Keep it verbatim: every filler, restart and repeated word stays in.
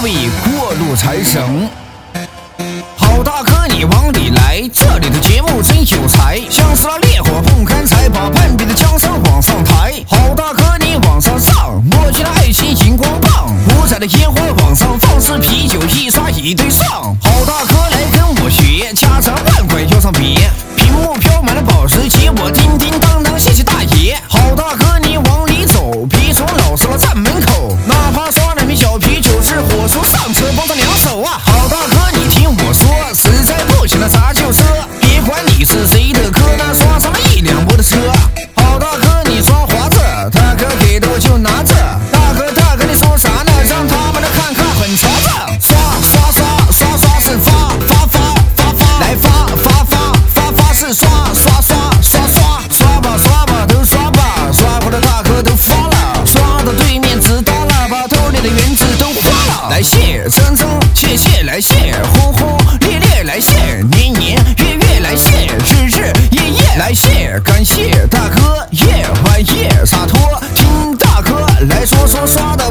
位过路财神。好大哥，你往里来，这里的节目真有才，像是那烈火碰干柴，把叛变的江山往上抬。好大哥，你往上上，墨迹的爱情荧光棒，五彩的烟花往上放，是啤酒一刷一对上。好大哥来跟我学，家产万贯腰上别，屏幕飘满了保时捷，我叮叮当当谢谢大爷。好大哥，你往里走，别总老实了站门口，哪怕刷两瓶小啤酒，是火速上车帮他两手啊。好大哥，你听我说，实在不行了砸旧车，别管你是谁的哥，那刷上了一辆我的车。好大哥，你刷滑着，大哥给的我就拿着，大哥大哥你说啥呢？让他们来看看很潮的。刷刷刷刷刷是发发发发发，来发发发发发是刷刷刷刷刷刷吧刷吧都刷吧，刷过的大哥都发了，刷到对面直搭了，把偷猎的原子都花了。来谢真真谢谢来谢，轰轰烈烈来谢，年年月月来谢，日日夜夜来谢，感谢大哥夜晚夜洒脱，听大哥来说说刷的